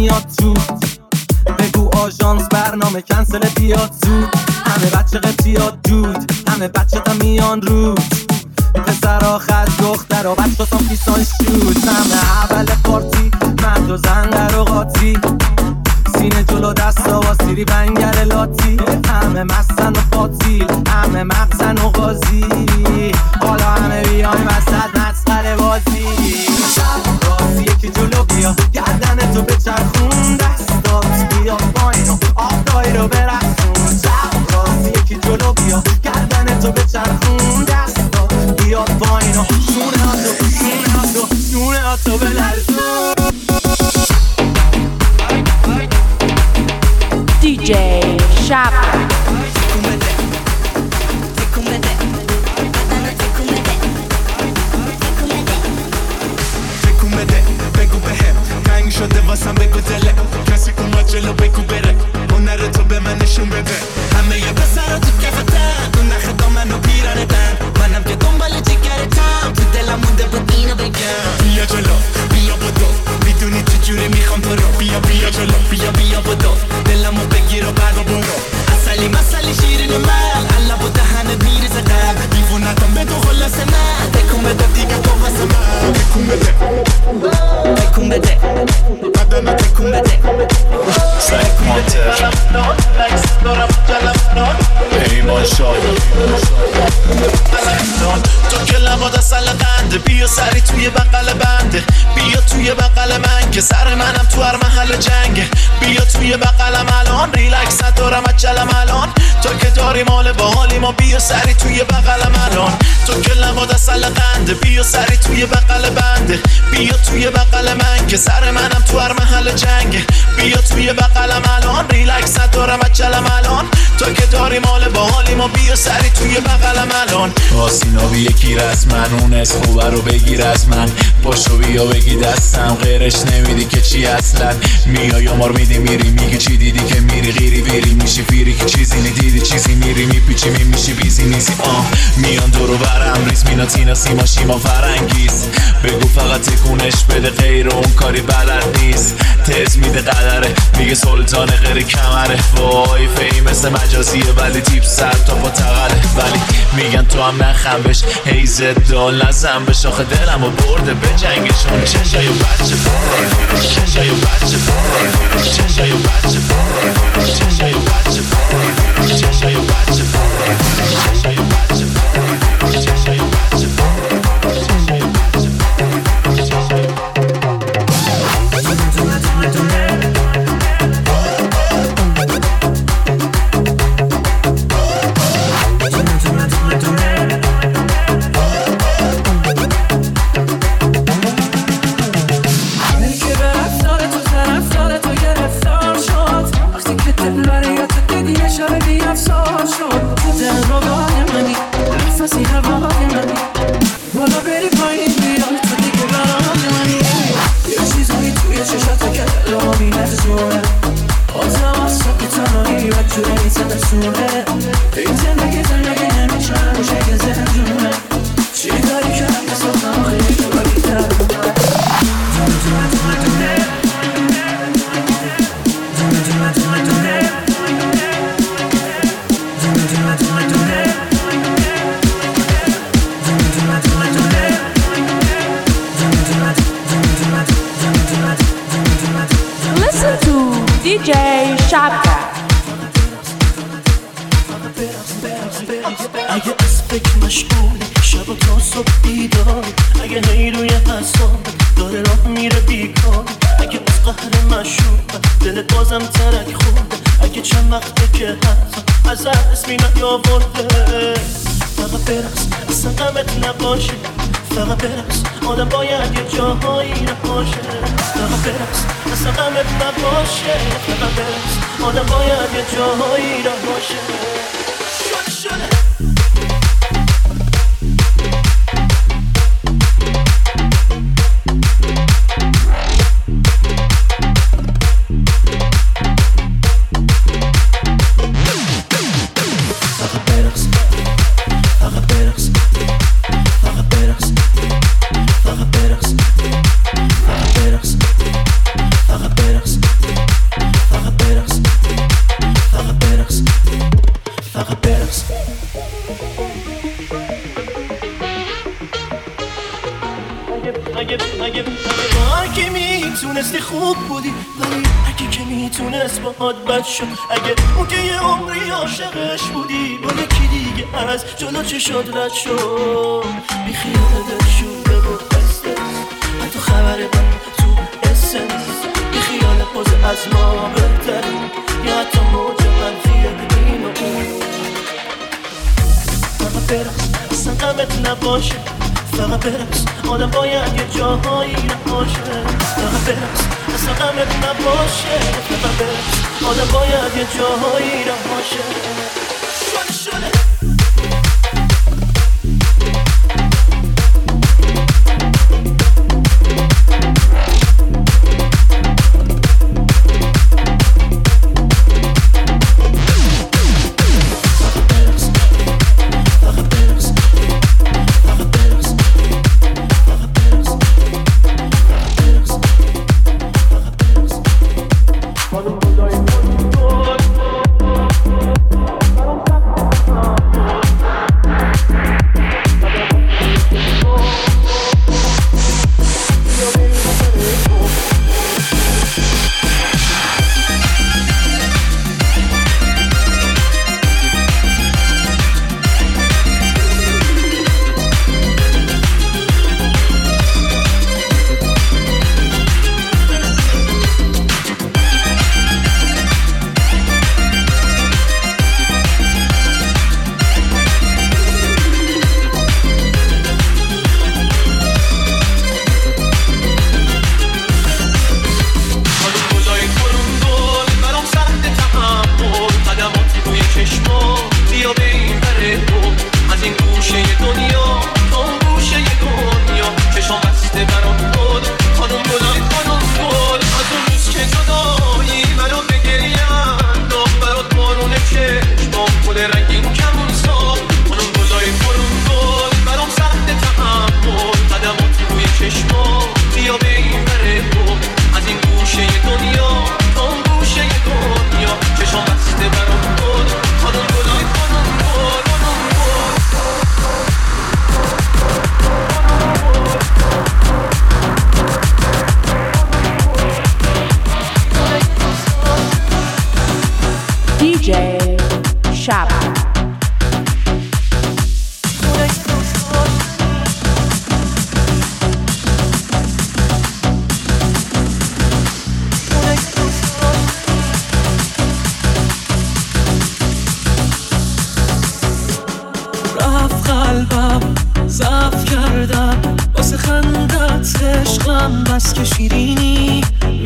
میاد تو. بگو آژانس برنامه کنسل بیاد زود. همه بچه قبطیات دود، همه بچه تا میان رود. پسرا خز دخترا بچه تا پیسان شود. همه اول پارتی مرد و زن در و قاطی. سینه جلو دستا و سیری بنگر لاتی. همه مستن و پاتیل، همه مغزن و غازی. حالا همه بیای وسط مسخره بازی. راستی یکی جلو بیا، گردن تو بچرخون. دستات بیا پایین و آفتایی رو برسون. راستی یکی جلو بیا، گردن تو بچرخون. دستات بیا پایین و شونه ها تو بلرزون. DJ Shab. بگو بهم تنگ شده واسم، بگو دله کسی اومد جلو بگو بره. هنر تو به من نشون بده. همه یه پسرا تو کفتن، تو نخ دامن و پیرانه دن. منم که دنبال جگرتم، تو دلم مونده بود اینو بگم. بیا جلو بیا بدو، میدونی چجوری میخوام تو رو. بیا جلو بیا بدو، دلمو بگیر و بعد برو. اصلی مسئله شیرین من، علب و دهنت میریزه قلب. دیوونتم بدو خلاصه من، تکون بده دیگه تو واسه من. تکون بده بدن تکون بده. سعی مانتر پیمان شایی. تو که لباد اصل قنده، بیا سری توی بقل بنده. بیا توی بقل من که سر منم تو هر محل جنگه. بیا توی بقلم الان، ریلکس ندارم اجلم الان. تو که داری مال باحالی ما، بیا سری توی بقلم الان. تو که لباد اصل قنده، بیا سری توی بقل بنده. بیا توی بقل من که سر منم تو هر محل جنگه. بیا توی بقلم الان، ریلکس ندارم اجلم الان. تو که داری مال باحالی ما، بیا سری توی بقلم الان. آسینابی یکی رز من، اون از خوبه رو بگیر از من. پاشو بیا بگی دستم، غیرش نمیدی که چی اصلا. میای مار میدی میری، میگی چی دیدی که میری غیری ویری میشی فیری که چیزی ندیدی. چیزی میری میپیچی میشی بیزی نیزی. میان دورو برم ریز مینا تینا سیما شیما فرنگیز. بگو فقط تکونش بده، غیر اون کاری بلد نیست. تز میده قدره، میگه سلطان غیر کمره. وای فی مثل مجازیه ولی تیپ سر تا پا تقله. ولی میگن تو هم نخم بش، هیزت دال نزم بش. آخه دلم و برده به جنگشون. چشای بچه چشای بچه چشای بچه چشای بچه چشای بچه چشای بچه چشای بچه. Listen to DJ Shabka. اگه از فکر مشغولی شب و تا صبح بیداری، اگه نیروی حساب داره راه میره بیکار، اگه از قهر مشروب دلت بازم ترک خورده، اگه چند وقته که حتی از اسمی نیاورده. فقط برقص اصلا غمت نباشه، فقط برقص آدم باید یه جاهایی نباشه. فقط برقص اصلا غمت نباشه، فقط برقص آدم باید یه جاهایی نباشه. شده اگه میتونستی خوب بودی، ولی اگه که میتونست باهات بد شد، اگه اون که یه عمری عاشقش بودی با یکی دیگه از جلو چه شد رد شد، بی خیالت شده بود استرس، حتی خبر من تو اسنس، بی خیالت باز از ما بهتری، یا حتی موج منفی این و اون. فقط برقص اصلا غمت نباشه، فقط برقص آدم باید یه جاهایی نباشه، فقط برقص اصلا غمت نباشه، فقط برقص آدم باید یه جاهایی نباشه. شده بس که شیرینی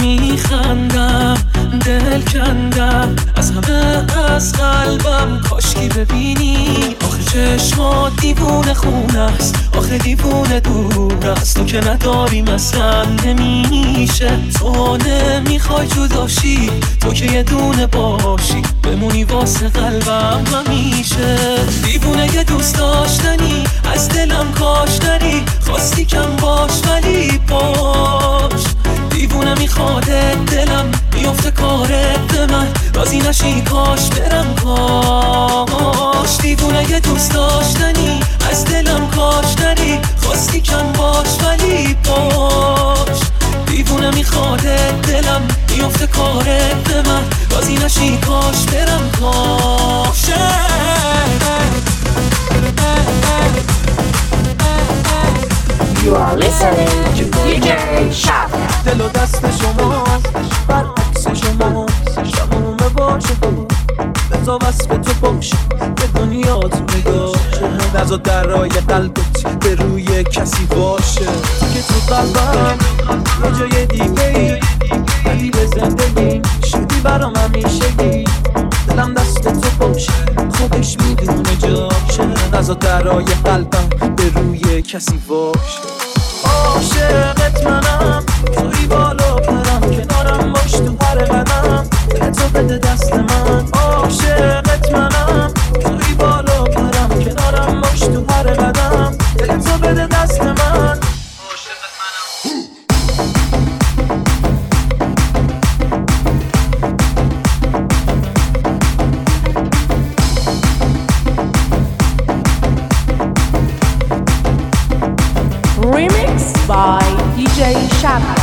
میخندم، دل کندم از همه از قلبم، کاشکی ببینی آخه چشمات دیوونه خونه است، آخه دیوونه دور است، تو که نداری مثلا نمیشه، تو نمیخوای جداشی، تو که یه دونه باشی بمونی واسه قلبم همیشه، دیوونه یه دوست داشتنی از دلم کاش نری، خواستی کم باش ولی باش، دیوونه میخواده دلم بیفته کارت به من، راضی نشی کاش برم کاش، دیوونه یه دوست داشتنی از دلم کاش نری، خواستی کم باش ولی باش، دیوونه میخواده دلم بیفته کارت به من، راضی نشی کاش برم کاش. You are listening to DJ Shabka. دل و دست شما برعکس شما شمومه باشه بزا وصف تو باشه به دنیات نگاه شما نزا درای قلبت به روی کسی باشه که تو قلبم یه جای دیگه ای ولی به زندگی شدی برام همیشگی، دلم دست تو باشه خودش میدونه جاشه، نزا درای قلبم به روی کسی باشه، عاشقت منم توی بالا پرم کنارم باش تو هر قدم، تو بده دست من، عاشقت منم توی بالا پرم کنارم باش تو هر قدم، تو بده دست من. Remix Mixed by DJ Shabra.